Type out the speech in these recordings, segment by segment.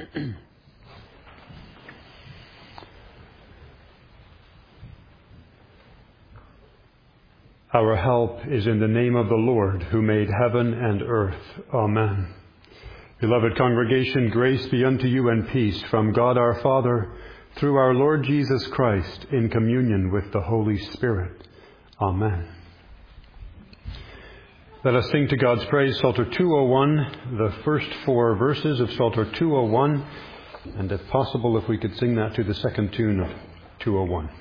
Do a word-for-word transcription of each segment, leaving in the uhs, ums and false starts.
Our help is in the name of the Lord, who made heaven and earth. Amen. Beloved congregation, grace be unto you and peace from God our Father, through our Lord Jesus Christ, in communion with the Holy Spirit. Amen. Let us sing to God's praise Psalter two oh one, the first four verses of Psalter two oh one, and if possible, if we could sing that to the second tune of two oh one.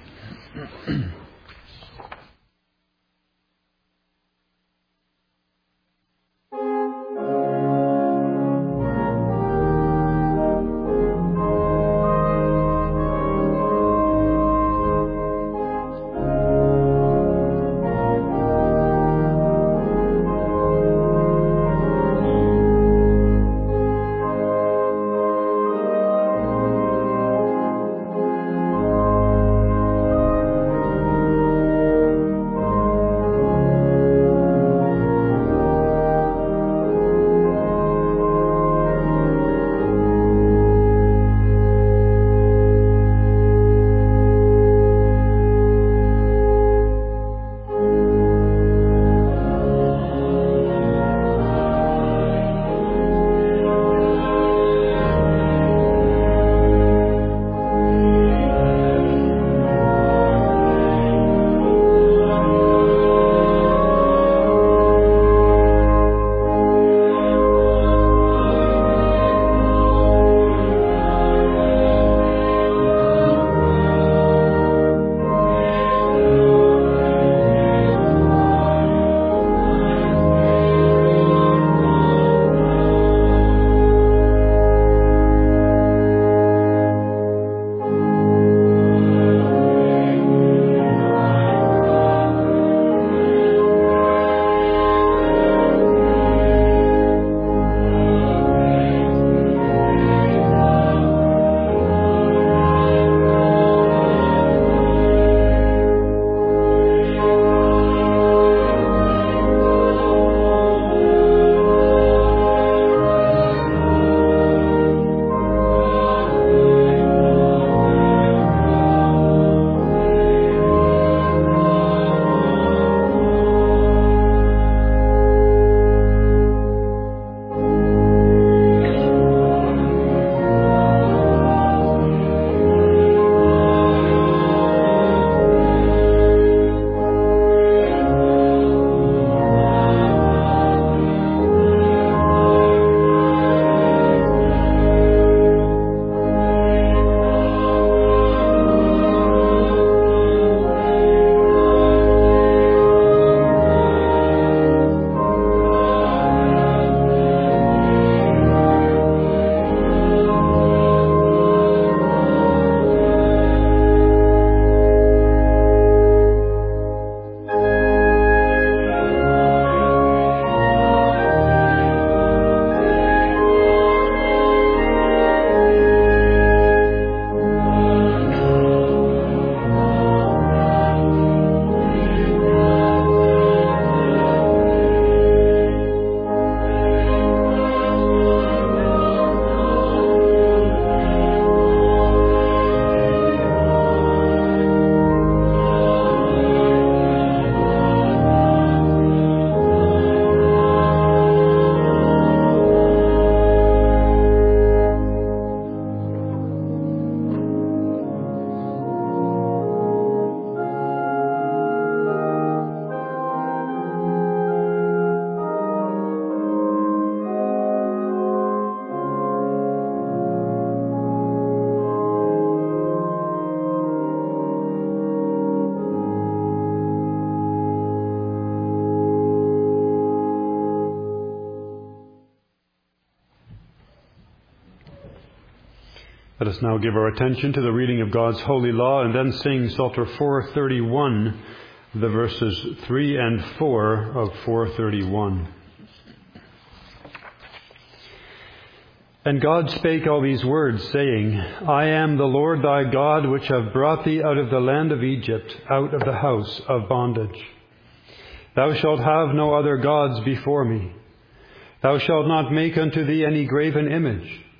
Let us now give our attention to the reading of God's holy law and then sing Psalter four thirty-one, the verses three and four of four thirty-one. And God spake all these words, saying, I am the Lord thy God, which have brought thee out of the land of Egypt, out of the house of bondage. Thou shalt have no other gods before me. Thou shalt not make unto thee any graven image,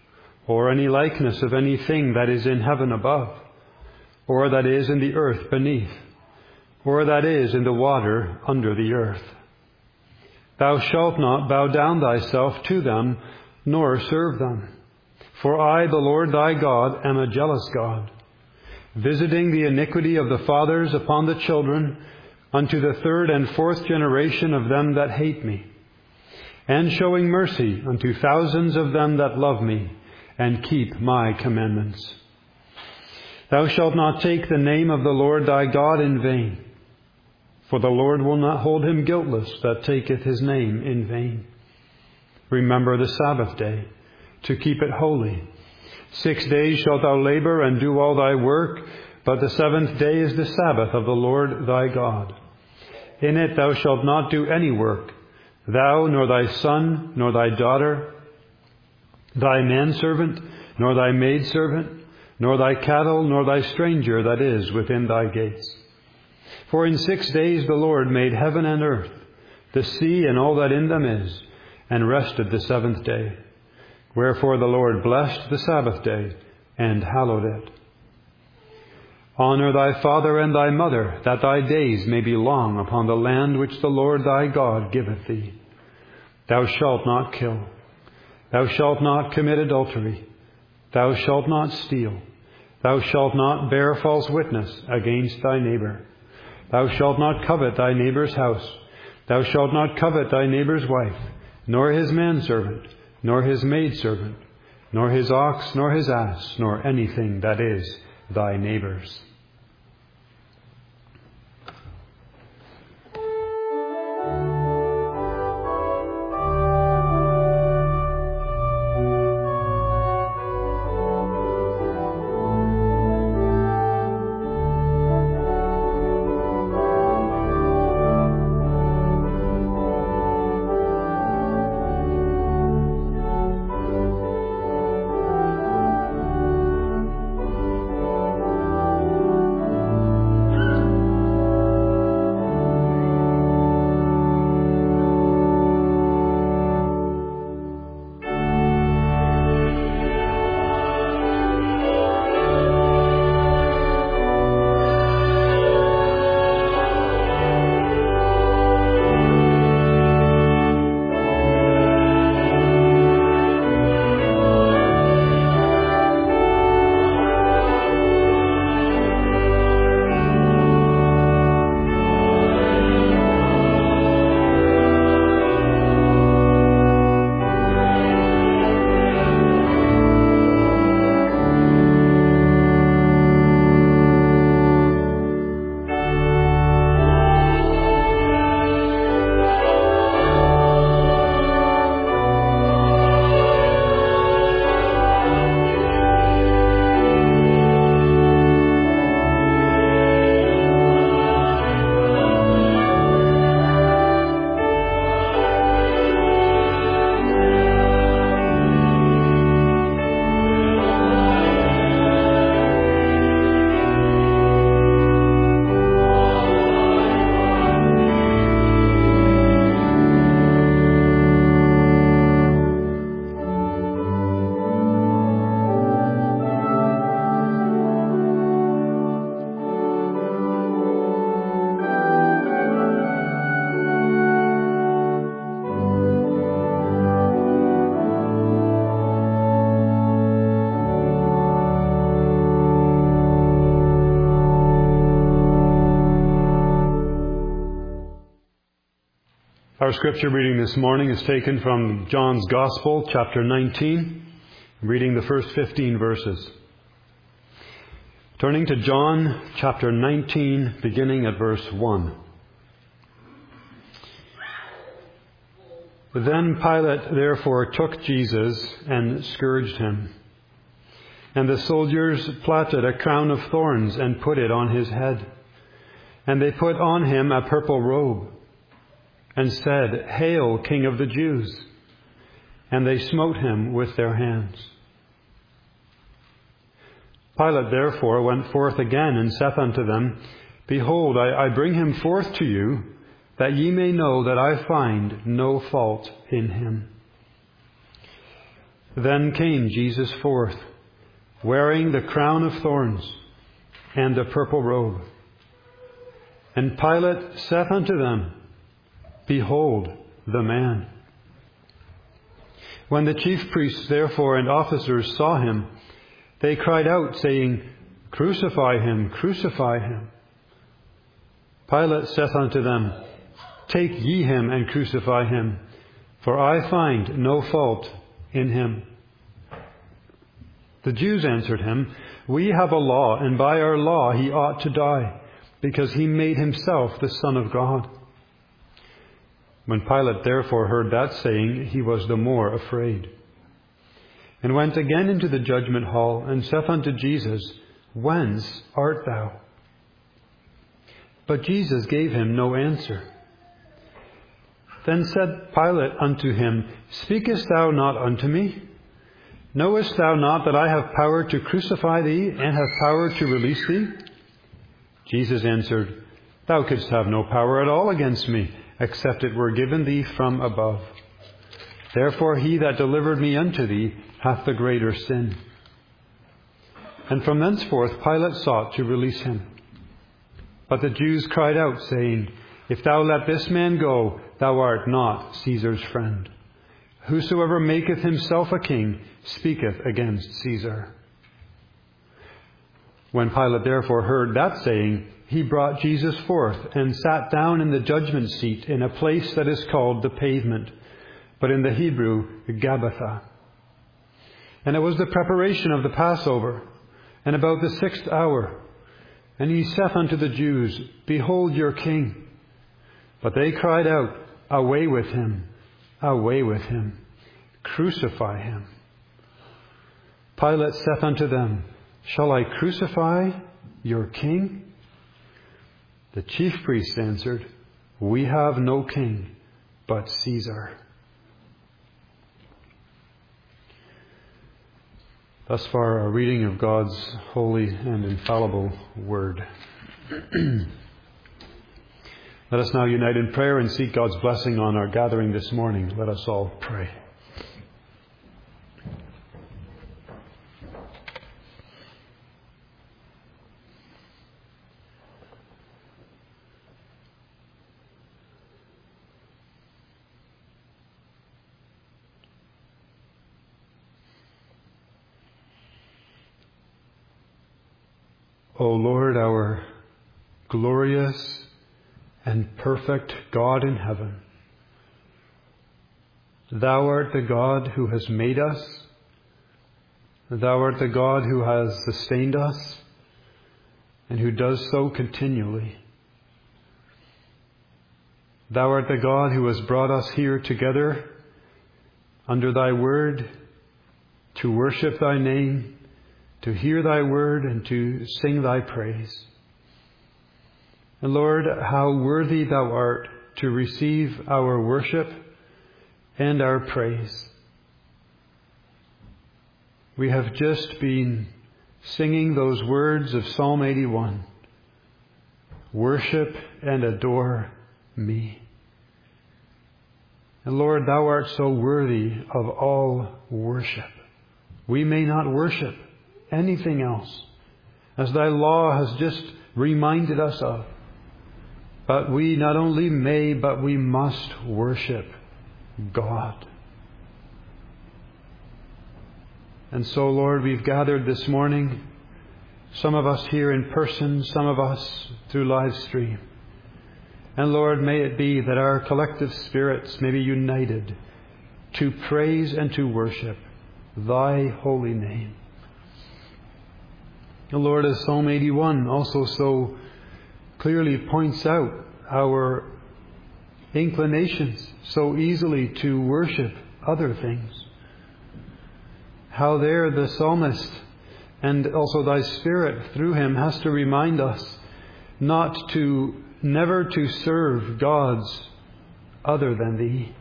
or any likeness of anything that is in heaven above, or that is in the earth beneath, or that is in the water under the earth. Thou shalt not bow down thyself to them, nor serve them. For I, the Lord thy God, am a jealous God, visiting the iniquity of the fathers upon the children, unto the third and fourth generation of them that hate me, and showing mercy unto thousands of them that love me, and keep my commandments. Thou shalt not take the name of the Lord thy God in vain, for the Lord will not hold him guiltless that taketh his name in vain. Remember the Sabbath day, to keep it holy. Six days shalt thou labor and do all thy work, but the seventh day is the Sabbath of the Lord thy God. In it thou shalt not do any work, thou, nor thy son, nor thy daughter, thy manservant, nor thy maidservant, nor thy cattle, nor thy stranger that is within thy gates. For in six days the Lord made heaven and earth, the sea and all that in them is, and rested the seventh day. Wherefore the Lord blessed the Sabbath day, and hallowed it. Honor thy father and thy mother, that thy days may be long upon the land which the Lord thy God giveth thee. Thou shalt not kill. Thou shalt not commit adultery. Thou shalt not steal. Thou shalt not bear false witness against thy neighbor. Thou shalt not covet thy neighbor's house. Thou shalt not covet thy neighbor's wife, nor his manservant, nor his maidservant, nor his ox, nor his ass, nor anything that is thy neighbor's. Our scripture reading this morning is taken from John's Gospel, chapter nineteen, reading the first fifteen verses. Turning to John, chapter nineteen, beginning at verse one. Then Pilate therefore took Jesus and scourged him. And the soldiers plaited a crown of thorns and put it on his head. And they put on him a purple robe, and said, Hail, King of the Jews! And they smote him with their hands. Pilate therefore went forth again, and saith unto them, Behold, I, I bring him forth to you, that ye may know that I find no fault in him. Then came Jesus forth, wearing the crown of thorns and a purple robe. And Pilate saith unto them, Behold the man. When the chief priests therefore and officers saw him, they cried out, saying, Crucify him, crucify him. Pilate saith unto them, Take ye him and crucify him, for I find no fault in him. The Jews answered him, We have a law, and by our law he ought to die, because he made himself the Son of God. When Pilate therefore heard that saying, he was the more afraid, and went again into the judgment hall, and saith unto Jesus, Whence art thou? But Jesus gave him no answer. Then said Pilate unto him, Speakest thou not unto me? Knowest thou not that I have power to crucify thee, and have power to release thee? Jesus answered, Thou couldst have no power at all against me, except it were given thee from above. Therefore he that delivered me unto thee hath the greater sin. And from thenceforth Pilate sought to release him. But the Jews cried out, saying, If thou let this man go, thou art not Caesar's friend. Whosoever maketh himself a king speaketh against Caesar. When Pilate therefore heard that saying, he brought Jesus forth, and sat down in the judgment seat in a place that is called the Pavement, but in the Hebrew, Gabbatha. And it was the preparation of the Passover, and about the sixth hour. And he saith unto the Jews, Behold your king. But they cried out, Away with him, away with him, crucify him. Pilate saith unto them, Shall I crucify your king? The chief priests answered, We have no king but Caesar. Thus far, our reading of God's holy and infallible word. Let us now unite in prayer and seek God's blessing on our gathering this morning. Let us all pray. O Lord, our glorious and perfect God in heaven, Thou art the God who has made us. Thou art the God who has sustained us and who does so continually. Thou art the God who has brought us here together under Thy word to worship Thy name, to hear Thy word, and to sing Thy praise. And Lord, how worthy Thou art to receive our worship and our praise. We have just been singing those words of Psalm eighty-one. Worship and adore me. And Lord, Thou art so worthy of all worship. We may not worship anything else, as Thy law has just reminded us of. But we not only may, but we must worship God. And so, Lord, we've gathered this morning, some of us here in person, some of us through live stream. And Lord, may it be that our collective spirits may be united to praise and to worship Thy holy name. And Lord, as Psalm eighty-one also so clearly points out, our inclinations so easily to worship other things. How there the psalmist and also Thy Spirit through him has to remind us not to, never to serve gods other than Thee.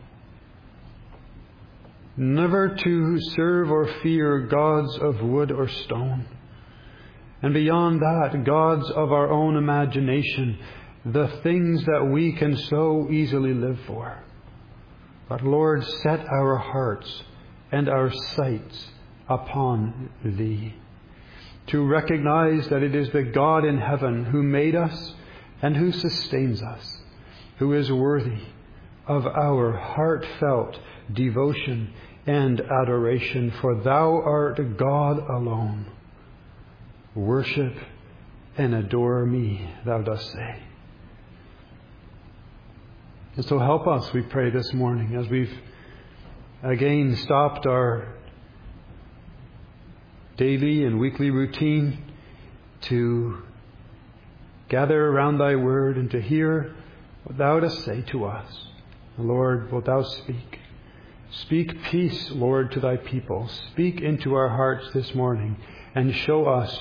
Never to serve or fear gods of wood or stone. And beyond that, gods of our own imagination, the things that we can so easily live for. But Lord, set our hearts and our sights upon Thee, to recognize that it is the God in heaven who made us and who sustains us, who is worthy of our heartfelt devotion and adoration, for Thou art God alone. Worship and adore me, Thou dost say. And so help us, we pray this morning, as we've again stopped our daily and weekly routine to gather around Thy Word and to hear what Thou dost say to us. Lord, wilt Thou speak? Speak peace, Lord, to Thy people. Speak into our hearts this morning and show us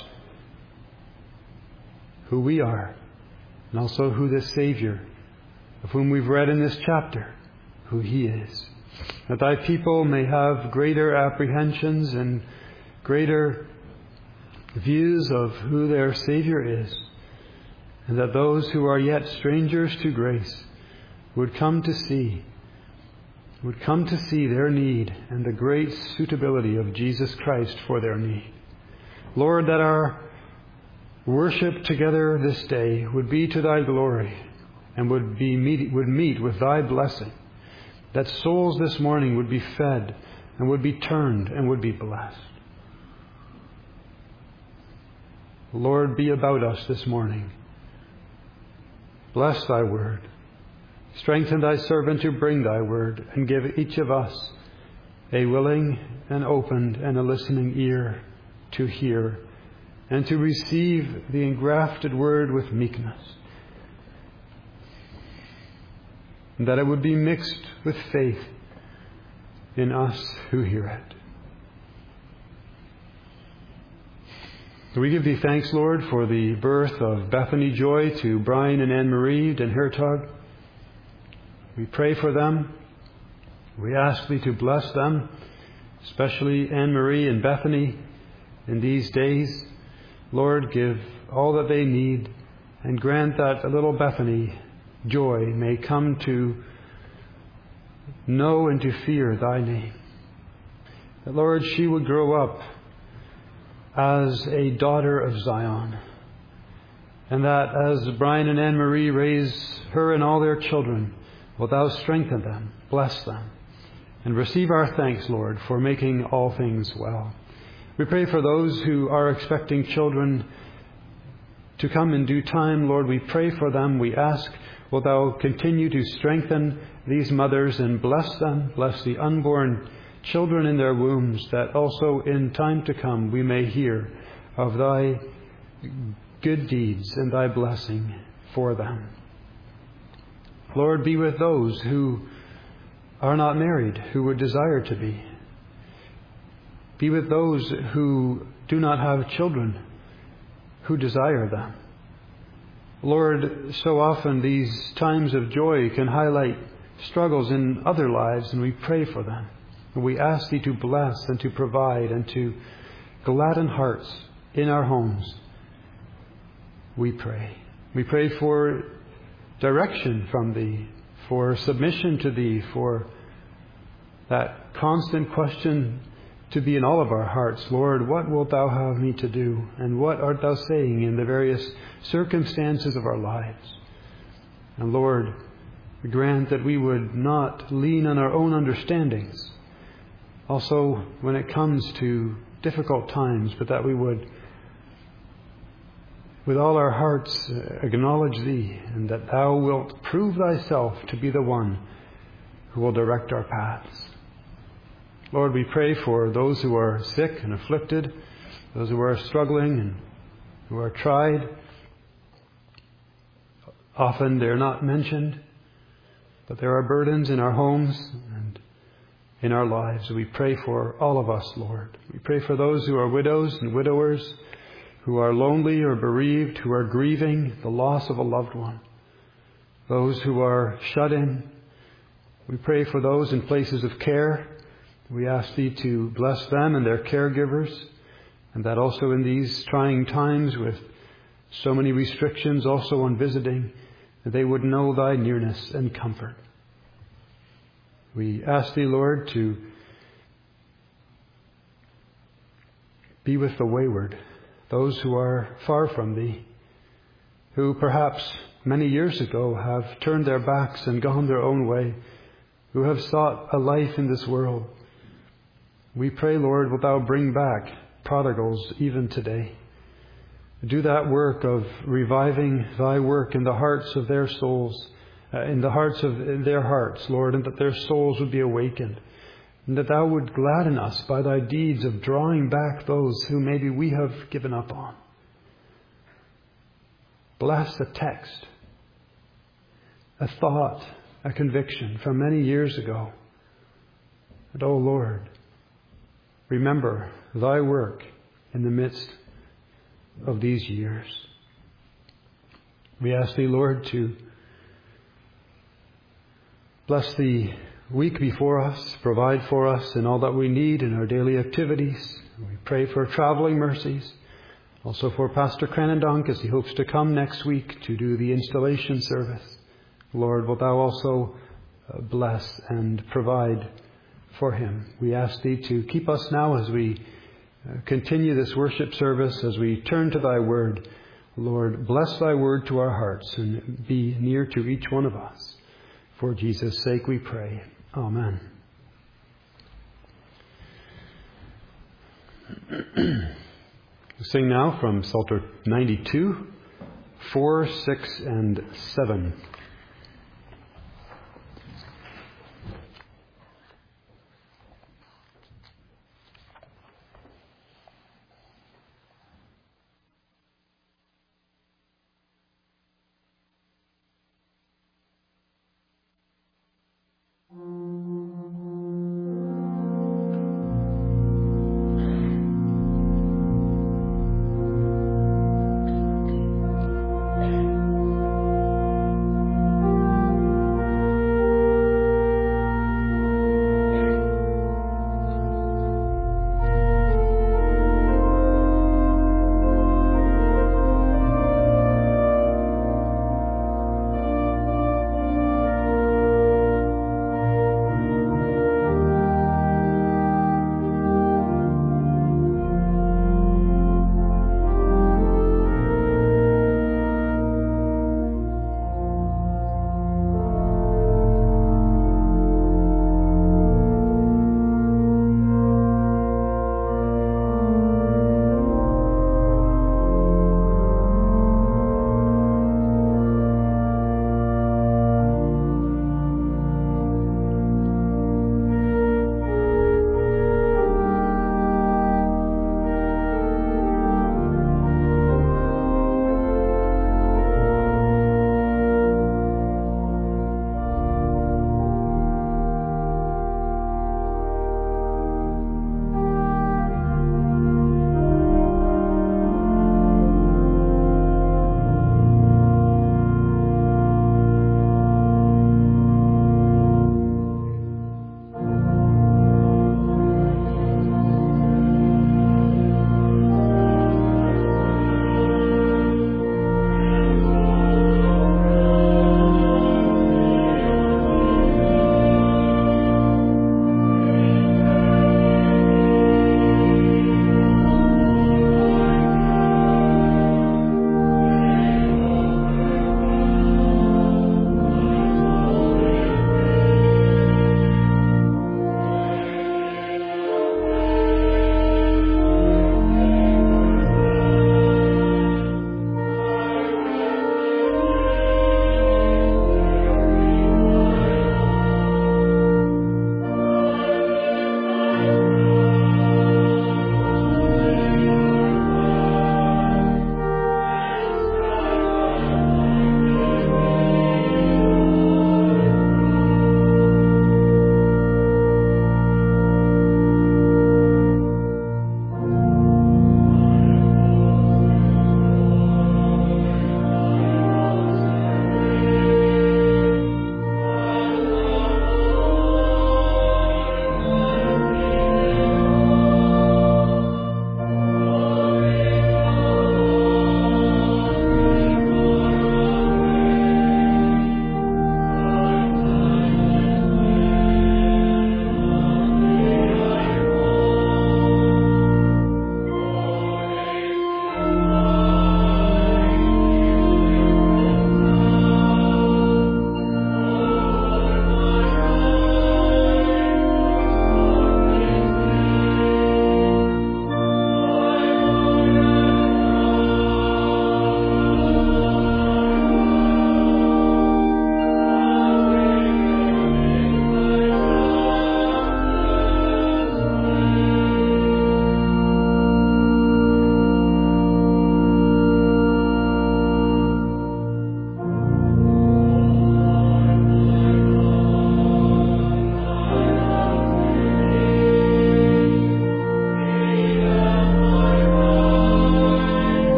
who we are, and also who the Savior, of whom we've read in this chapter, who He is. That Thy people may have greater apprehensions and greater views of who their Savior is, and that those who are yet strangers to grace would come to see, would come to see their need and the great suitability of Jesus Christ for their need. Lord, that our worship together this day would be to Thy glory and would be meet, would meet with Thy blessing, that souls this morning would be fed and would be turned and would be blessed. Lord, be about us this morning. Bless Thy word. Strengthen Thy servant to bring Thy word, and give each of us a willing and opened and a listening ear to hear and to receive the engrafted word with meekness, and that it would be mixed with faith in us who hear it. We give Thee thanks, Lord, for the birth of Bethany Joy to Brian and Anne-Marie Den Hertog. We pray for them. We ask Thee to bless them, especially Anne-Marie and Bethany in these days. Lord, give all that they need and grant that little Bethany Joy may come to know and to fear Thy name. That, Lord, she would grow up as a daughter of Zion, and that as Brian and Anne-Marie raise her and all their children, wilt Thou strengthen them, bless them, and receive our thanks, Lord, for making all things well. We pray for those who are expecting children to come in due time. Lord, we pray for them. We ask, wilt Thou continue to strengthen these mothers and bless them, bless the unborn children in their wombs, that also in time to come we may hear of Thy good deeds and Thy blessing for them. Lord, be with those who are not married, who would desire to be. Be with those who do not have children, who desire them. Lord, so often these times of joy can highlight struggles in other lives, and we pray for them. And we ask Thee to bless and to provide and to gladden hearts in our homes. We pray. We pray for direction from Thee, for submission to Thee, for that constant question to be in all of our hearts. Lord, what wilt Thou have me to do? And what art Thou saying in the various circumstances of our lives? And Lord, grant that we would not lean on our own understandings, also when it comes to difficult times, but that we would, with all our hearts, acknowledge Thee, and that Thou wilt prove Thyself to be the one who will direct our paths. Lord, we pray for those who are sick and afflicted, those who are struggling and who are tried. Often they're not mentioned, but there are burdens in our homes and in our lives. We pray for all of us, Lord. We pray for those who are widows and widowers, who are lonely or bereaved, who are grieving the loss of a loved one, those who are shut in. We pray for those in places of care. We ask Thee to bless them and their caregivers, and that also in these trying times with so many restrictions also on visiting, that they would know Thy nearness and comfort. We ask Thee, Lord, to Be with the wayward, those who are far from Thee, who perhaps many years ago have turned their backs and gone their own way, who have sought a life in this world. We pray, Lord, wilt Thou bring back prodigals even today. Do that work of reviving Thy work in the hearts of their souls, uh, in the hearts of in their hearts, Lord, and that their souls would be awakened, and that Thou would gladden us by Thy deeds of drawing back those who maybe we have given up on. Bless a text, a thought, a conviction from many years ago. And, oh Lord, remember Thy work in the midst of these years. We ask Thee, Lord, to bless the week before us, provide for us in all that we need in our daily activities. We pray for traveling mercies. Also for Pastor Cranendonk as he hopes to come next week to do the installation service. Lord, wilt Thou also bless and provide for him. We ask Thee to keep us now as we continue this worship service, as we turn to Thy word. Lord, bless Thy word to our hearts and be near to each one of us. For Jesus' sake we pray. Amen. We sing now from Psalter ninety-two, four, six, and seven.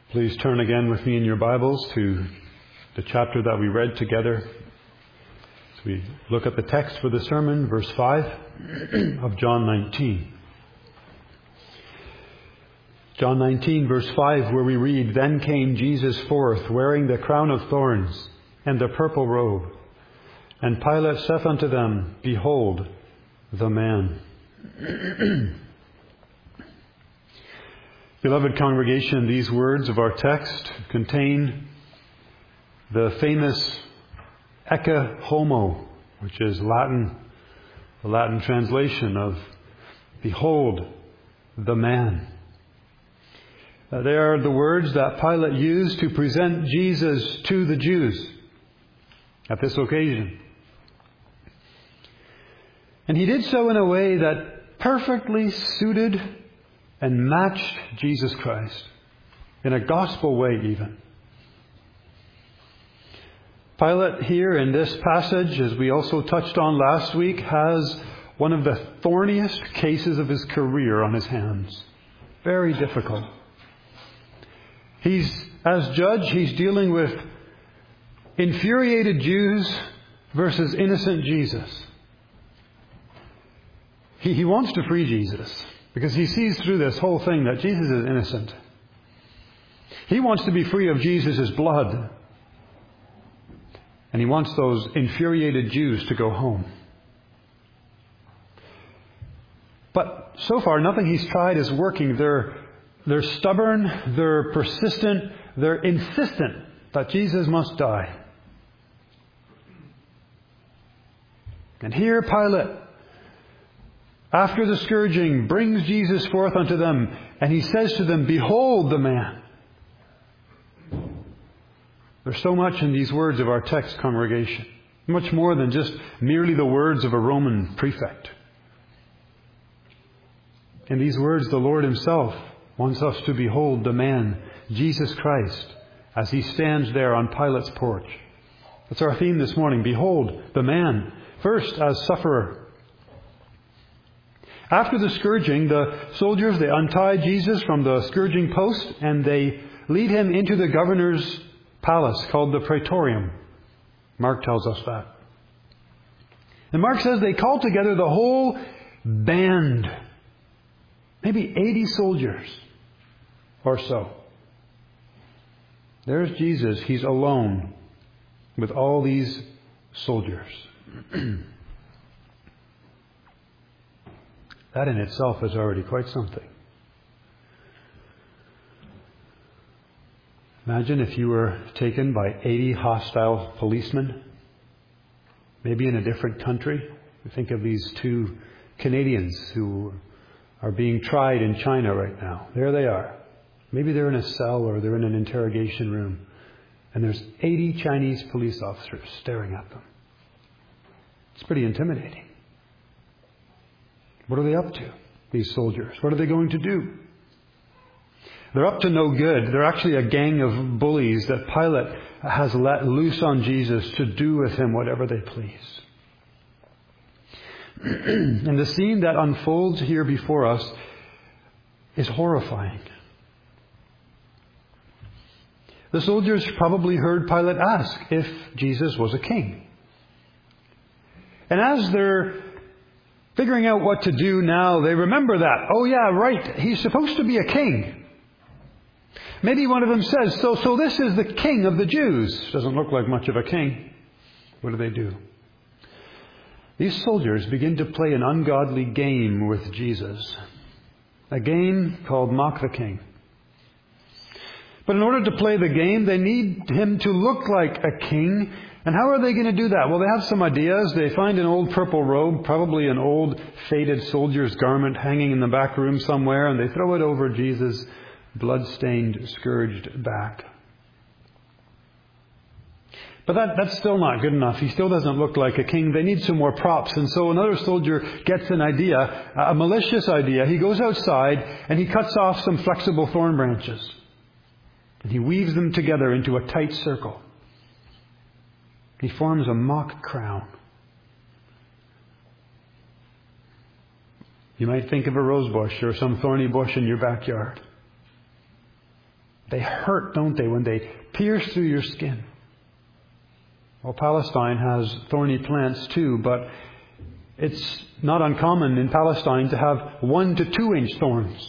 Please turn again with me in your Bibles to the chapter that we read together. As we look at the text for the sermon, verse five of John nineteen. John nineteen, verse five, where we read, "Then came Jesus forth, wearing the crown of thorns and the purple robe. And Pilate saith unto them, Behold, the man." Beloved congregation, these words of our text contain the famous ecce homo, which is Latin, the Latin translation of "Behold, the man." Uh, they are the words that Pilate used to present Jesus to the Jews at this occasion. And he did so in a way that perfectly suited and matched Jesus Christ, in a gospel way even. Pilate here in this passage, as we also touched on last week, has one of the thorniest cases of his career on his hands. Very difficult. He's, as judge, he's dealing with infuriated Jews versus innocent Jesus. He, he wants to free Jesus because he sees through this whole thing that Jesus is innocent. He wants to be free of Jesus' blood. And he wants those infuriated Jews to go home. But so far, nothing he's tried is working. They're, they're stubborn, they're persistent, they're insistent that Jesus must die. And here Pilate, after the scourging, brings Jesus forth unto them, and he says to them, Behold the man. There's so much in these words of our text, congregation. Much more than just merely the words of a Roman prefect. In these words, the Lord himself wants us to behold the man, Jesus Christ, as he stands there on Pilate's porch. That's our theme this morning. Behold the man, first as sufferer. After the scourging, the soldiers, they untie Jesus from the scourging post and they lead him into the governor's palace called the Praetorium. Mark tells us that. And Mark says they called together the whole band, maybe eighty soldiers or so. There's Jesus. He's alone with all these soldiers. That in itself is already quite something. Imagine if you were taken by eighty hostile policemen, maybe in a different country. We think of these two Canadians who are being tried in China right now. There they are. Maybe they're in a cell or they're in an interrogation room. And there's eighty Chinese police officers staring at them. It's pretty intimidating. What are they up to, these soldiers? What are they going to do? They're up to no good. They're actually a gang of bullies that Pilate has let loose on Jesus to do with him whatever they please. And the scene that unfolds here before us is horrifying. The soldiers probably heard Pilate ask if Jesus was a king. And as they're figuring out what to do now, they remember that. Oh yeah, right, he's supposed to be a king. Maybe one of them says, so, so this is the king of the Jews. Doesn't look like much of a king. What do they do? These soldiers begin to play an ungodly game with Jesus. A game called Mock the King. But in order to play the game, they need him to look like a king. And how are they going to do that? Well, they have some ideas. They find an old purple robe, probably an old faded soldier's garment hanging in the back room somewhere, and they throw it over Jesus' blood-stained, scourged back. But that, that's still not good enough. He still doesn't look like a king. They need some more props. And so another soldier gets an idea, a malicious idea. He goes outside and he cuts off some flexible thorn branches. And he weaves them together into a tight circle. He forms a mock crown. You might think of a rose bush or some thorny bush in your backyard. They hurt, don't they, when they pierce through your skin. Well, Palestine has thorny plants too, but it's not uncommon in Palestine to have one to two inch thorns.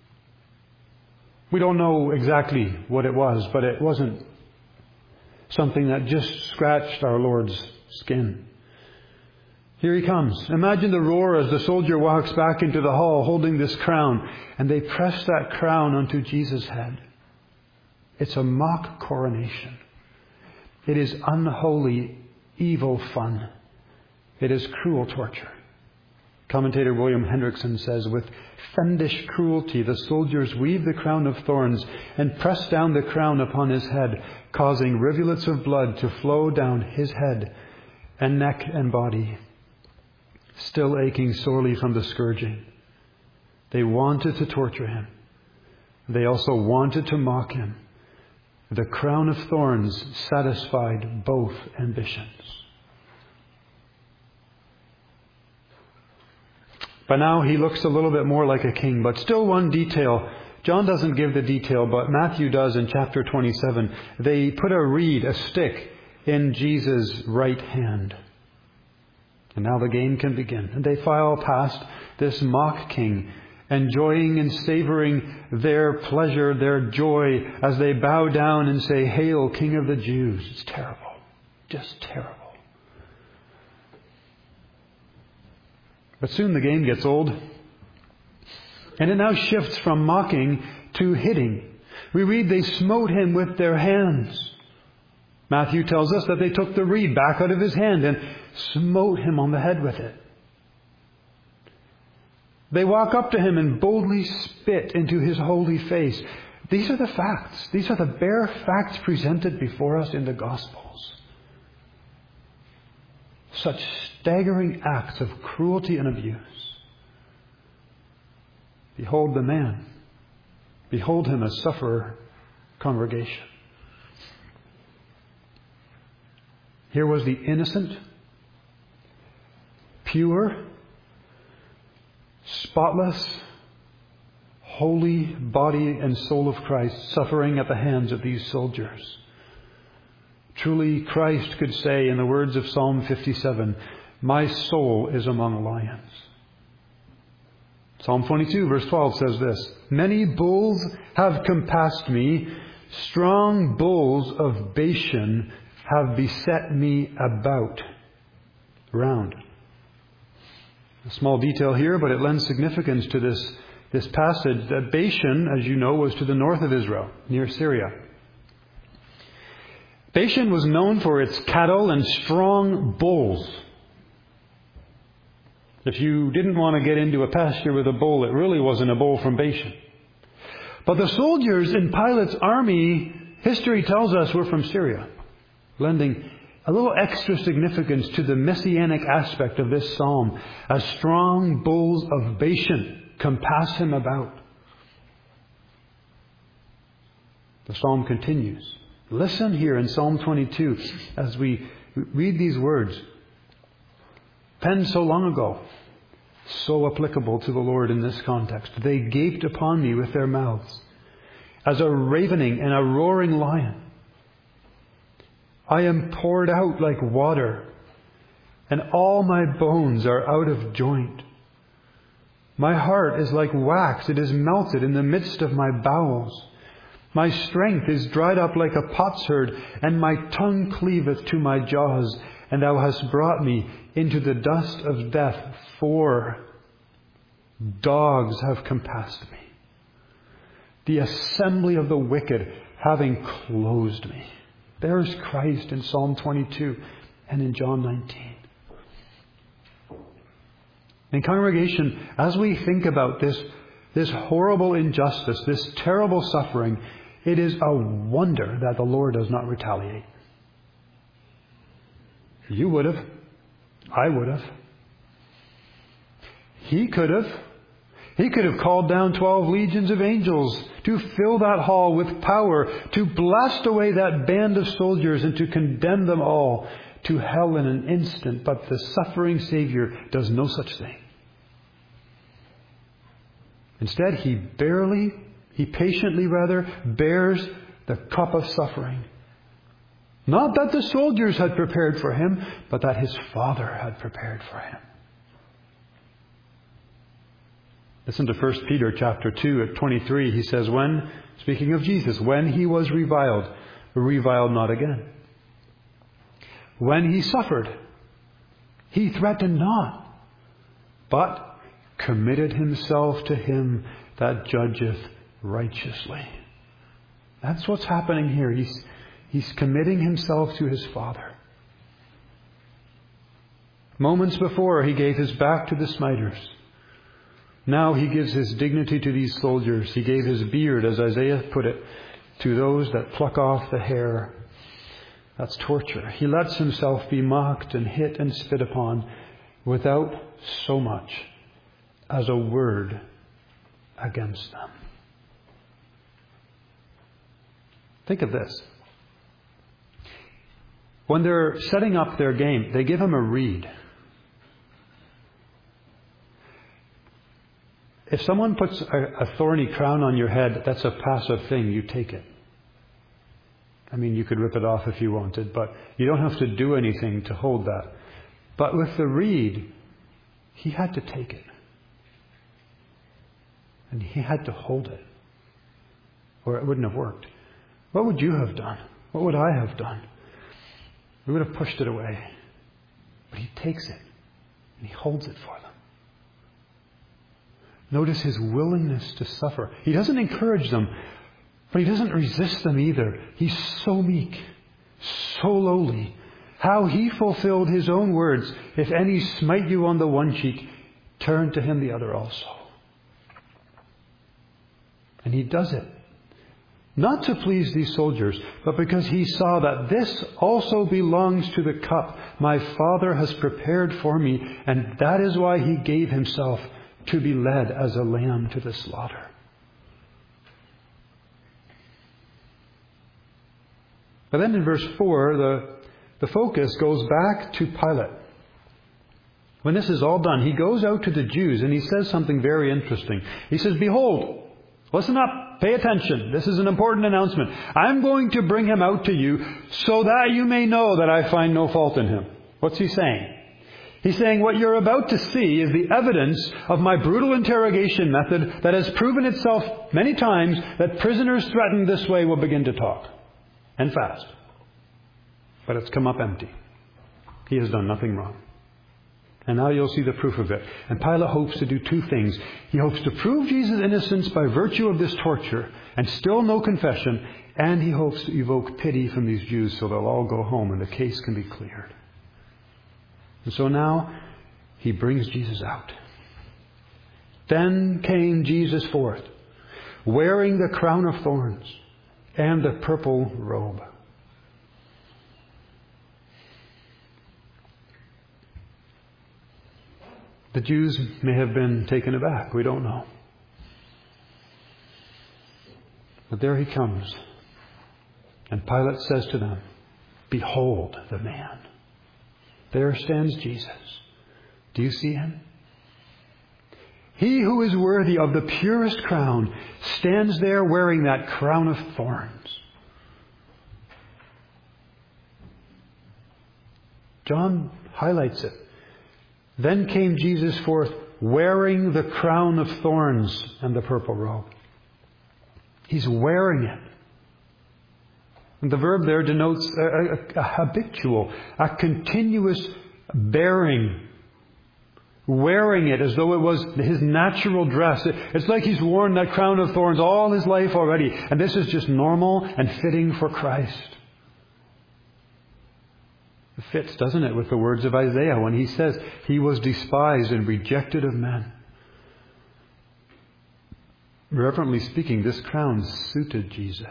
We don't know exactly what it was, but it wasn't something that just scratched our Lord's skin. Here he comes. Imagine the roar as the soldier walks back into the hall holding this crown, and they press that crown onto Jesus' head. It's a mock coronation. It is unholy, evil fun. It is cruel torture. Commentator William Hendrickson says, with fiendish cruelty, the soldiers weave the crown of thorns and press down the crown upon his head, causing rivulets of blood to flow down his head and neck and body, still aching sorely from the scourging. They wanted to torture him. They also wanted to mock him. The crown of thorns satisfied both ambitions. By now he looks a little bit more like a king, but still one detail. John doesn't give the detail, but Matthew does in chapter twenty-seven. They put a reed, a stick, in Jesus' right hand. And now the game can begin. And they file past this mock king, enjoying and savoring their pleasure, their joy, as they bow down and say, "Hail, King of the Jews." It's terrible. Just terrible. But soon the game gets old. And it now shifts from mocking to hitting. We read they smote him with their hands. Matthew tells us that they took the reed back out of his hand and smote him on the head with it. They walk up to him and boldly spit into his holy face. These are the facts. These are the bare facts presented before us in the Gospels. Such staggering acts of cruelty and abuse. Behold the man. Behold him as sufferer, congregation. Here was the innocent, pure, spotless, holy body and soul of Christ suffering at the hands of these soldiers. Truly, Christ could say in the words of Psalm fifty-seven, "My soul is among lions." Psalm twenty-two verse twelve says this, "Many bulls have compassed me, strong bulls of Bashan have beset me about." Round. A small detail here, but it lends significance to this, this passage that Bashan, as you know, was to the north of Israel, near Syria. Bashan was known for its cattle and strong bulls. If you didn't want to get into a pasture with a bull, it really wasn't a bull from Bashan. But the soldiers in Pilate's army, history tells us, were from Syria, lending a little extra significance to the messianic aspect of this psalm, as strong bulls of Bashan compass him about. The psalm continues. Listen here in Psalm twenty-two as we read these words. Penned so long ago, so applicable to the Lord in this context. They gaped upon me with their mouths, as a ravening and a roaring lion. I am poured out like water, and all my bones are out of joint. My heart is like wax, it is melted in the midst of my bowels. My strength is dried up like a potsherd, and my tongue cleaveth to my jaws. And thou hast brought me into the dust of death, for dogs have compassed me, the assembly of the wicked having closed me. There's Christ in Psalm twenty-two and in John nineteen. In congregation, as we think about this, this horrible injustice, this terrible suffering, it is a wonder that the Lord does not retaliate. You would have. I would have. He could have. He could have called down twelve legions of angels to fill that hall with power, to blast away that band of soldiers and to condemn them all to hell in an instant. But the suffering Savior does no such thing. Instead, he barely He patiently, rather, bears the cup of suffering. Not that the soldiers had prepared for him, but that his Father had prepared for him. Listen to First Peter chapter two at twenty-three. He says, when, speaking of Jesus, when he was reviled, reviled not again. When he suffered, he threatened not, but committed himself to him that judgeth righteously. That's what's happening here. He's, he's committing himself to his Father. Moments before, he gave his back to the smiters. Now he gives his dignity to these soldiers. He gave his beard, as Isaiah put it, to those that pluck off the hair. That's torture. He lets himself be mocked and hit and spit upon without so much as a word against them. Think of this. When they're setting up their game, they give him a reed. If someone puts a, a thorny crown on your head, that's a passive thing. You take it. I mean, you could rip it off if you wanted, but you don't have to do anything to hold that. But with the reed, he had to take it. And he had to hold it, or it wouldn't have worked. What would you have done? What would I have done? We would have pushed it away. But he takes it, and he holds it for them. Notice his willingness to suffer. He doesn't encourage them, but he doesn't resist them either. He's so meek, so lowly. How he fulfilled his own words, if any smite you on the one cheek, turn to him the other also. And he does it. Not to please these soldiers, but because he saw that this also belongs to the cup my Father has prepared for me, and that is why he gave himself to be led as a lamb to the slaughter. But then in verse four, the, the focus goes back to Pilate. When this is all done, he goes out to the Jews and he says something very interesting. He says, behold, listen up, pay attention. This is an important announcement. I'm going to bring him out to you so that you may know that I find no fault in him. What's he saying? He's saying what you're about to see is the evidence of my brutal interrogation method that has proven itself many times that prisoners threatened this way will begin to talk. And fast. But it's come up empty. He has done nothing wrong. And now you'll see the proof of it. And Pilate hopes to do two things. He hopes to prove Jesus' innocence by virtue of this torture and still no confession. And he hopes to evoke pity from these Jews so they'll all go home and the case can be cleared. And so now he brings Jesus out. Then came Jesus forth, wearing the crown of thorns and the purple robe. The Jews may have been taken aback. We don't know. But there he comes. And Pilate says to them, behold the man. There stands Jesus. Do you see him? He who is worthy of the purest crown stands there wearing that crown of thorns. John highlights it. Then came Jesus forth wearing the crown of thorns and the purple robe. He's wearing it. And the verb there denotes a, a, a habitual, a continuous bearing. Wearing it as though it was his natural dress. It's like he's worn that crown of thorns all his life already. And this is just normal and fitting for Christ. It fits, doesn't it, with the words of Isaiah when he says he was despised and rejected of men. Reverently speaking, this crown suited Jesus.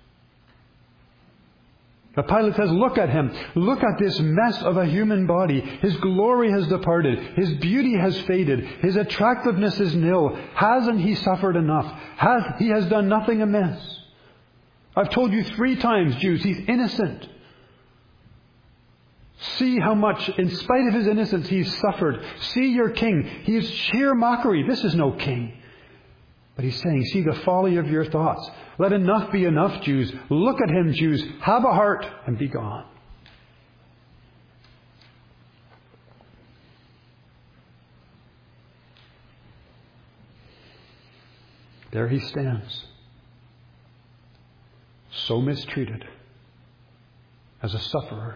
But Pilate says, look at him. Look at this mess of a human body. His glory has departed. His beauty has faded. His attractiveness is nil. Hasn't he suffered enough? Has, he has done nothing amiss. I've told you three times, Jews, he's innocent. See how much, in spite of his innocence, he's suffered. See your king. He is sheer mockery. This is no king. But he's saying, see the folly of your thoughts. Let enough be enough, Jews. Look at him, Jews. Have a heart and be gone. There he stands, so mistreated, as a sufferer.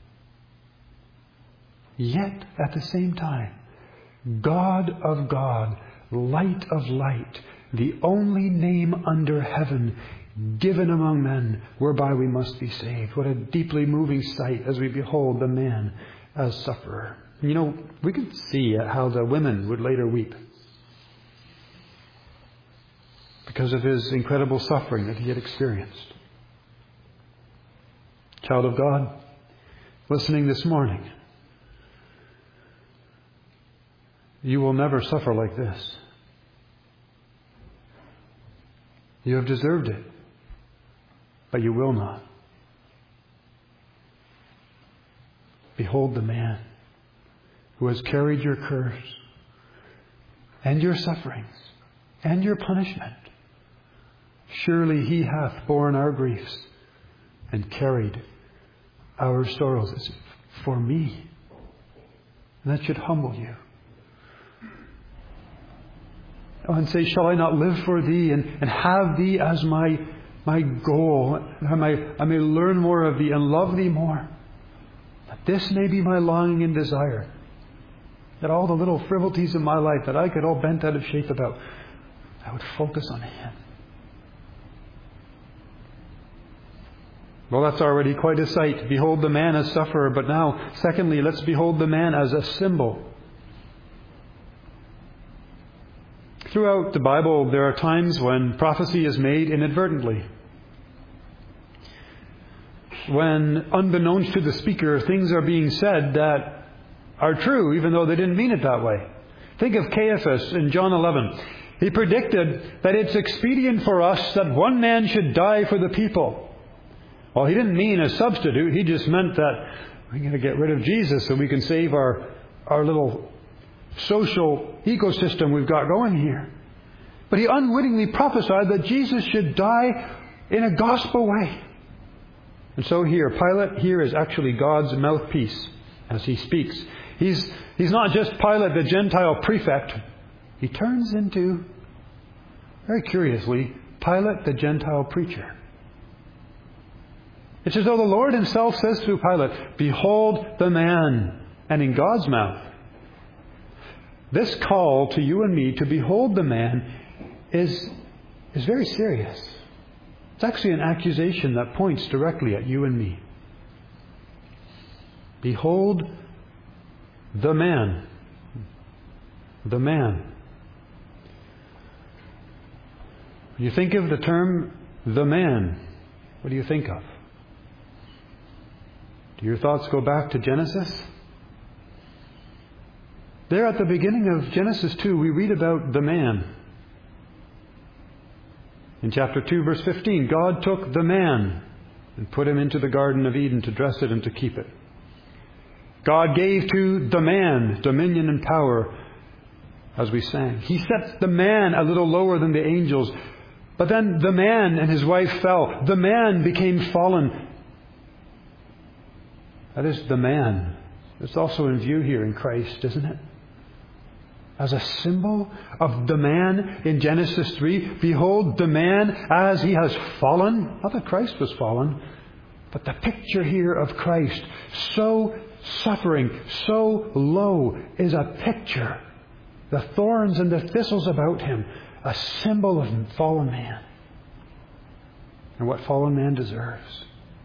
Yet, at the same time, God of God, light of light, the only name under heaven given among men whereby we must be saved. What a deeply moving sight as we behold the man as sufferer. You know, we can see how the women would later weep because of his incredible suffering that he had experienced. Child of God, listening this morning, you will never suffer like this. You have deserved it, but you will not. Behold the man who has carried your curse and your sufferings and your punishment. Surely he hath borne our griefs and carried our sorrows. It's for me. And that should humble you. Oh, and say, shall I not live for thee and, and have thee as my my goal? I may, I may learn more of thee and love thee more. That this may be my longing and desire. That all the little frivolities in my life that I get all bent out of shape about, I would focus on him. Well, that's already quite a sight. Behold the man as sufferer. But now, secondly, let's behold the man as a symbol. Throughout the Bible, there are times when prophecy is made inadvertently. When, unbeknownst to the speaker, things are being said that are true, even though they didn't mean it that way. Think of Caiaphas in John eleven. He predicted that it's expedient for us that one man should die for the people. Well, he didn't mean a substitute. He just meant that we're going to get rid of Jesus so we can save our, our little social ecosystem we've got going here. But he unwittingly prophesied that Jesus should die in a gospel way. And so here, Pilate here is actually God's mouthpiece as he speaks. He's, he's not just Pilate, the Gentile prefect. He turns into, very curiously, Pilate, the Gentile preacher. It's as though the Lord himself says through Pilate, behold the man. And in God's mouth, this call to you and me to behold the man is, is very serious. It's actually an accusation that points directly at you and me. Behold the man. The man. When you think of the term the man, what do you think of? Do your thoughts go back to Genesis? There at the beginning of Genesis two, we read about the man. In chapter two, verse fifteen, God took the man and put him into the Garden of Eden to dress it and to keep it. God gave to the man dominion and power, as we sang. He set the man a little lower than the angels. But then the man and his wife fell. The man became fallen. That is the man. It's also in view here in Christ, isn't it? As a symbol of the man in Genesis three. Behold the man as he has fallen. Not that Christ was fallen, but the picture here of Christ, so suffering, so low, is a picture. The thorns and the thistles about him, a symbol of fallen man. And what fallen man deserves.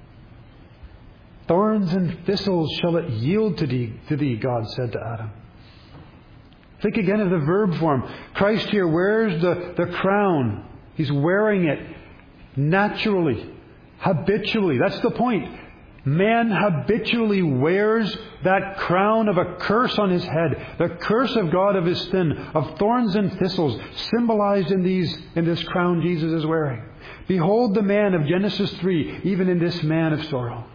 Thorns and thistles shall it yield to thee, to thee, God said to Adam. Think again of the verb form. Christ here wears the, the crown. He's wearing it naturally, habitually. That's the point. Man habitually wears that crown of a curse on his head. The curse of God of his sin, of thorns and thistles, symbolized in these in this crown Jesus is wearing. Behold the man of Genesis three, even in this man of sorrow.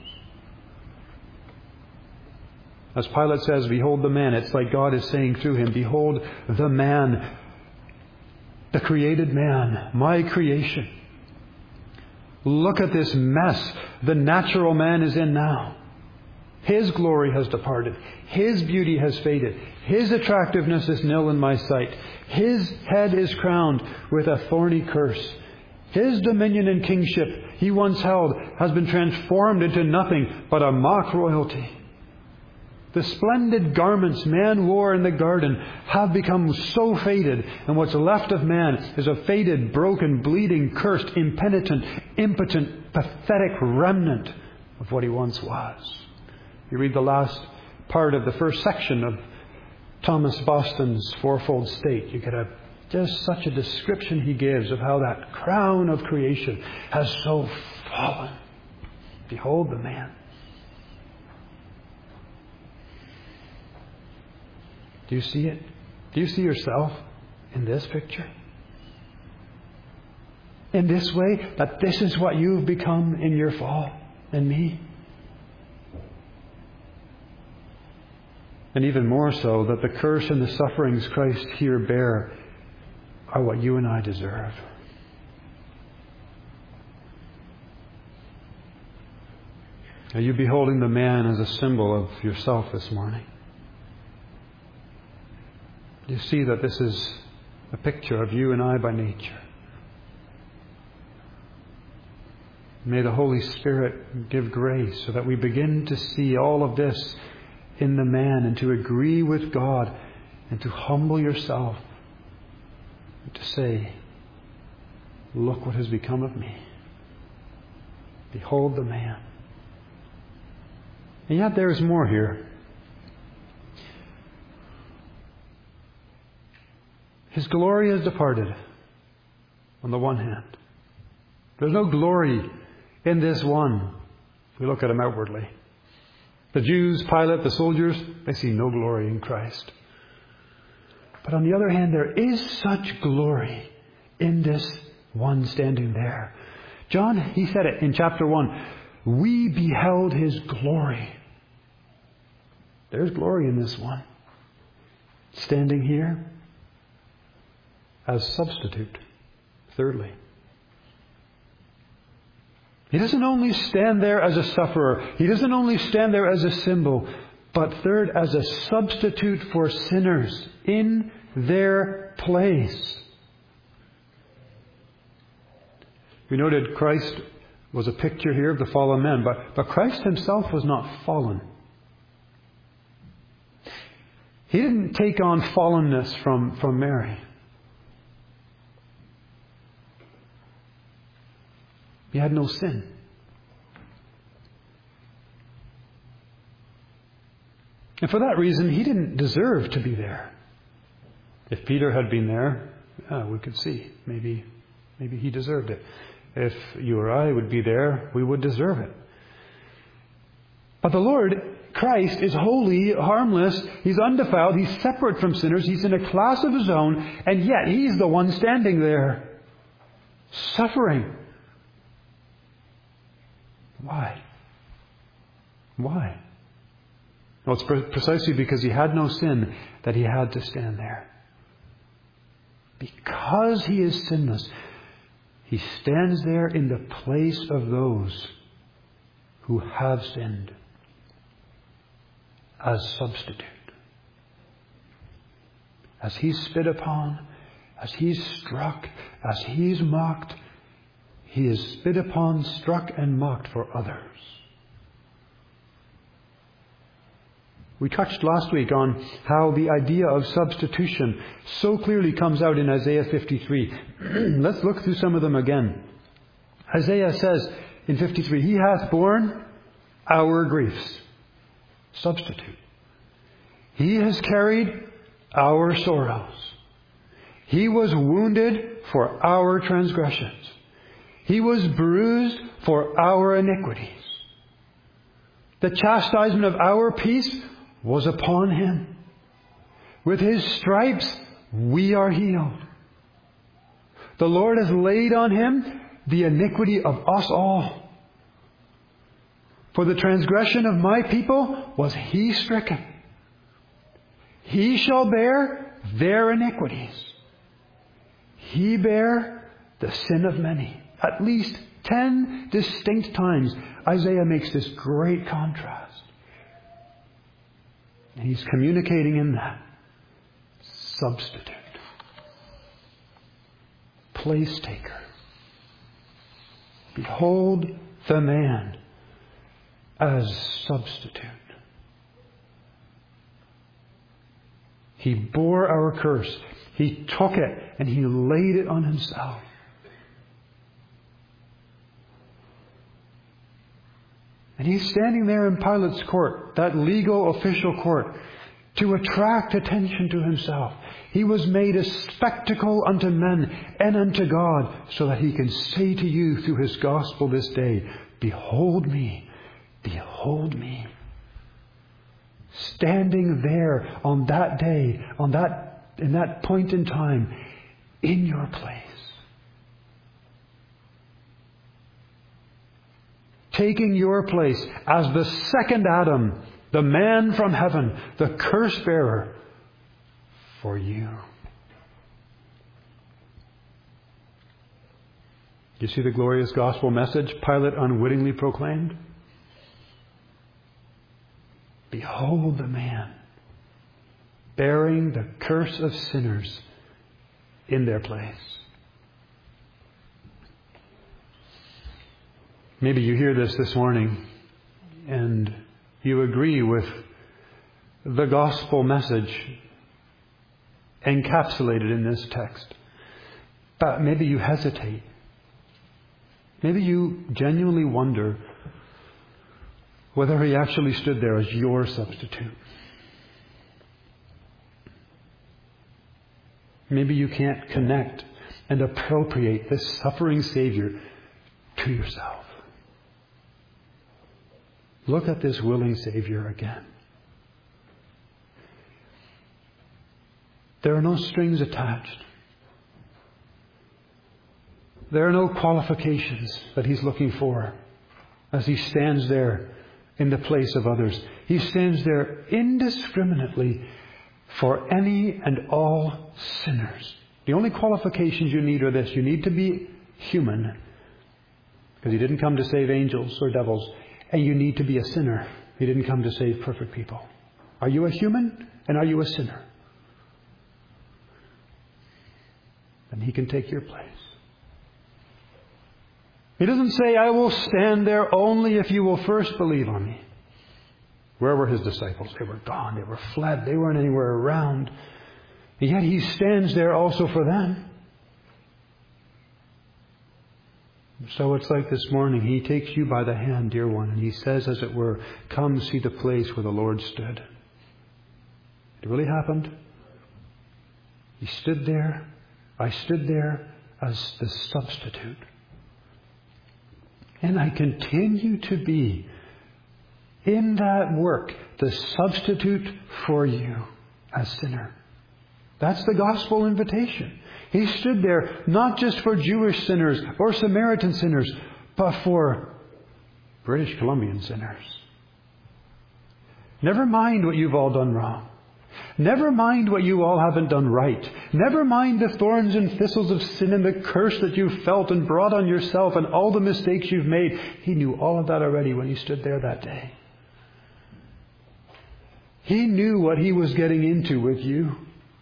As Pilate says, behold the man, it's like God is saying through him, behold the man. the created man, my creation. Look at this mess the natural man is in now. His glory has departed. His beauty has faded. His attractiveness is nil in my sight. His head is crowned with a thorny curse. His dominion and kingship he once held has been transformed into nothing but a mock royalty. The splendid garments man wore in the garden have become so faded, and what's left of man is a faded, broken, bleeding, cursed, impenitent, impotent, pathetic remnant of what he once was. You read the last part of the first section of Thomas Boston's Fourfold State. You get a just such a description he gives of how that crown of creation has so fallen. Behold the man. Do you see it? Do you see yourself in this picture? In this way, that this is what you've become in your fall, and me? And even more so, that the curse and the sufferings Christ here bear are what you and I deserve. Are you beholding the man as a symbol of yourself this morning? You see that this is a picture of you and I by nature. May the Holy Spirit give grace so that we begin to see all of this in the man and to agree with God and to humble yourself and to say, look what has become of me. Behold the man. And yet there is more here. His glory has departed on the one hand. There's no glory in this one if we look at him outwardly. The Jews, Pilate, the soldiers, they see no glory in Christ. But on the other hand, there is such glory in this one standing there. John, he said it in chapter one, we beheld his glory. There's glory in this one. Standing here as substitute. Thirdly, he doesn't only stand there as a sufferer. He doesn't only stand there as a symbol. But third, as a substitute for sinners in their place. We noted Christ was a picture here of the fallen man. But, but Christ himself was not fallen. He didn't take on fallenness from, from Mary. He had no sin. And for that reason, he didn't deserve to be there. If Peter had been there, yeah, we could see. Maybe, maybe he deserved it. If you or I would be there, we would deserve it. But the Lord, Christ, is holy, harmless. He's undefiled. He's separate from sinners. He's in a class of his own. And yet, he's the one standing there, suffering. Why? Why? Well, it's pre- precisely because he had no sin that he had to stand there. Because he is sinless, he stands there in the place of those who have sinned as substitute. As he's spit upon, as he's struck, as he's mocked, he is spit upon, struck, and mocked for others. We touched last week on how the idea of substitution so clearly comes out in Isaiah fifty-three. Let's look through some of them again. Isaiah says in fifty-three, he hath borne our griefs. Substitute. He has carried our sorrows. He was wounded for our transgressions. He was bruised for our iniquities. The chastisement of our peace was upon him. With his stripes we are healed. The Lord has laid on him the iniquity of us all. For the transgression of my people was he stricken. He shall bear their iniquities. He bare the sin of many. At least ten distinct times, Isaiah makes this great contrast. And he's communicating in that substitute, place taker. Behold the man as substitute. He bore our curse. He took it and he laid it on himself. And he's standing there in Pilate's court, that legal official court, to attract attention to himself. He was made a spectacle unto men and unto God, so that he can say to you through his gospel this day, behold me, behold me. Standing there on that day, on that, in that point in time, in your place. Taking your place as the second Adam, the man from heaven, the curse bearer for you. Do you see the glorious gospel message Pilate unwittingly proclaimed? Behold the man bearing the curse of sinners in their place. Maybe you hear this this morning and you agree with the gospel message encapsulated in this text. But maybe you hesitate. Maybe you genuinely wonder whether he actually stood there as your substitute. Maybe you can't connect and appropriate this suffering Savior to yourself. Look at this willing Savior again. There are no strings attached. There are no qualifications that he's looking for as he stands there in the place of others. He stands there indiscriminately for any and all sinners. The only qualifications you need are this. You need to be human, because he didn't come to save angels or devils. And you need to be a sinner. He didn't come to save perfect people. Are you a human and are you a sinner? Then he can take your place. He doesn't say, I will stand there only if you will first believe on me. Where were his disciples? They were gone. They were fled. They weren't anywhere around. And yet he stands there also for them. So it's like this morning. He takes you by the hand, dear one, and he says, as it were, come see the place where the Lord stood. It really happened. He stood there. I stood there as the substitute. And I continue to be, in that work, the substitute for you as sinner. That's the gospel invitation. He stood there not just for Jewish sinners or Samaritan sinners, but for British Columbian sinners. Never mind what you've all done wrong. Never mind what you all haven't done right. Never mind the thorns and thistles of sin and the curse that you've felt and brought on yourself and all the mistakes you've made. He knew all of that already when he stood there that day. He knew what he was getting into with you.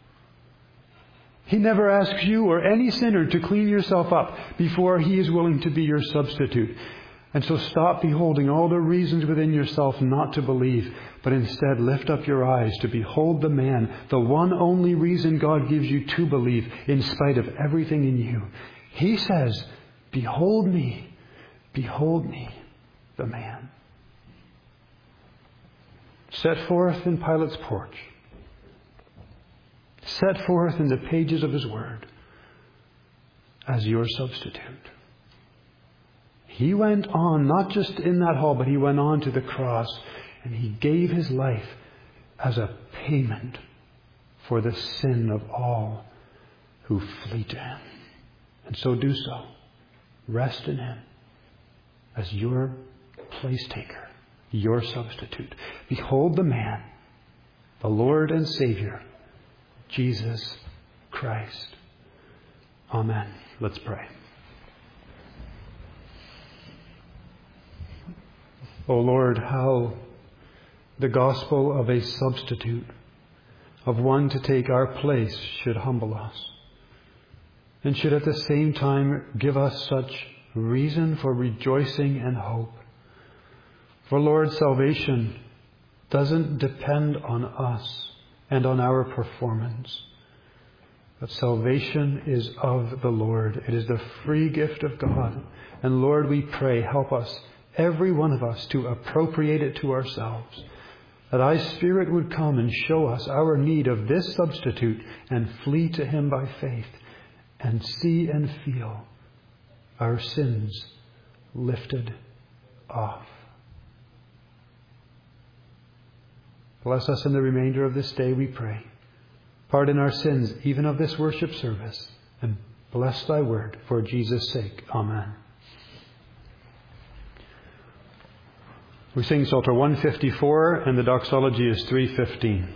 He never asks you or any sinner to clean yourself up before he is willing to be your substitute. And so stop beholding all the reasons within yourself not to believe, but instead lift up your eyes to behold the man, the one only reason God gives you to believe in spite of everything in you. He says, behold me, behold me, the man. Set forth in Pilate's porch. Set forth in the pages of his word as your substitute. He went on, not just in that hall, but he went on to the cross, and he gave his life as a payment for the sin of all who flee to him. And so do so. Rest in him as your place taker, your substitute. Behold the man, the Lord and Savior, Jesus Christ. Amen. Let's pray. O Lord, how the gospel of a substitute, of one to take our place, should humble us, and should at the same time give us such reason for rejoicing and hope. For Lord, salvation doesn't depend on us and on our performance, but salvation is of the Lord. It is the free gift of God. And Lord, we pray, help us, every one of us, to appropriate it to ourselves, that thy Spirit would come and show us our need of this substitute and flee to him by faith and see and feel our sins lifted off. Bless us in the remainder of this day, we pray. Pardon our sins, even of this worship service, and bless thy word for Jesus' sake. Amen. We sing Psalter one fifty-four, and the doxology is three fifteen.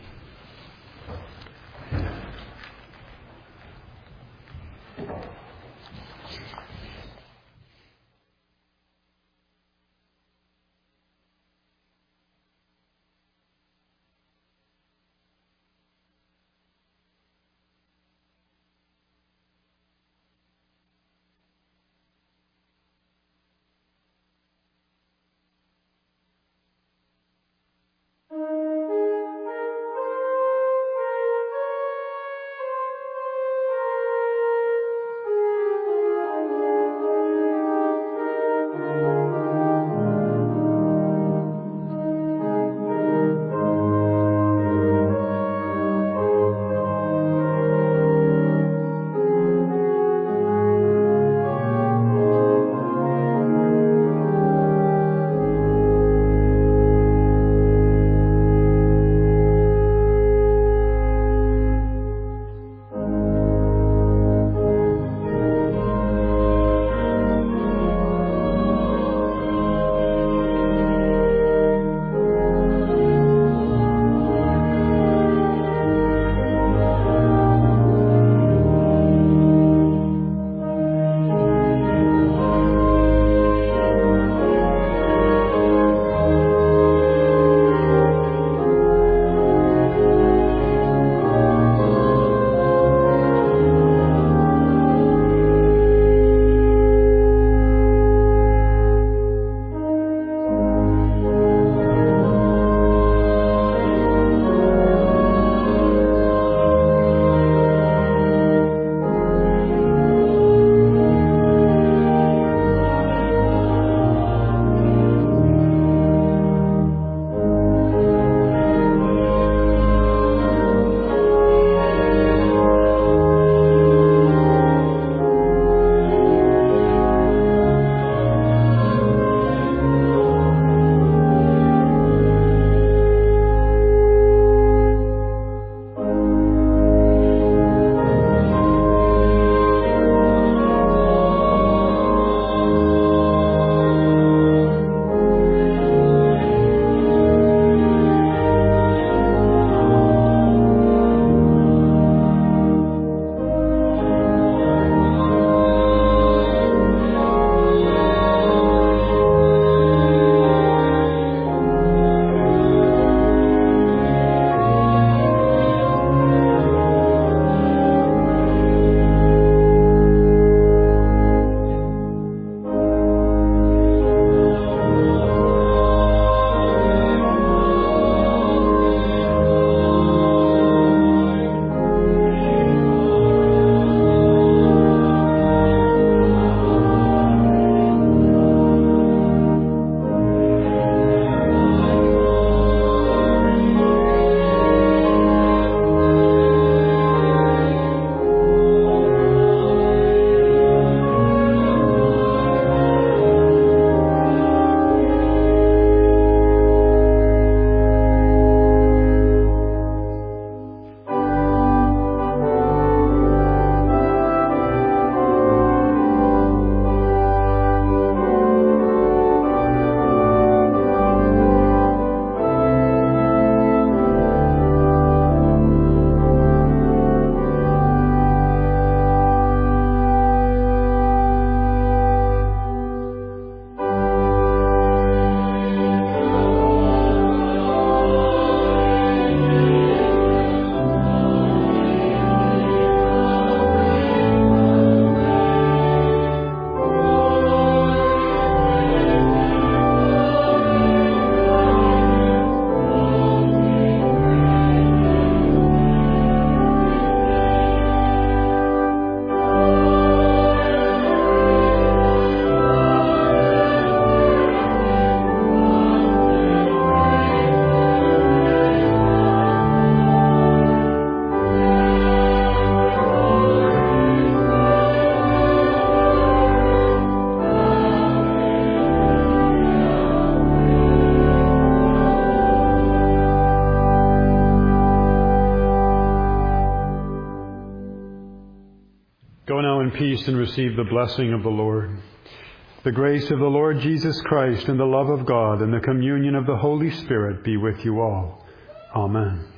in peace and receive the blessing of the Lord. The grace of the Lord Jesus Christ and the love of God and the communion of the Holy Spirit be with you all. Amen.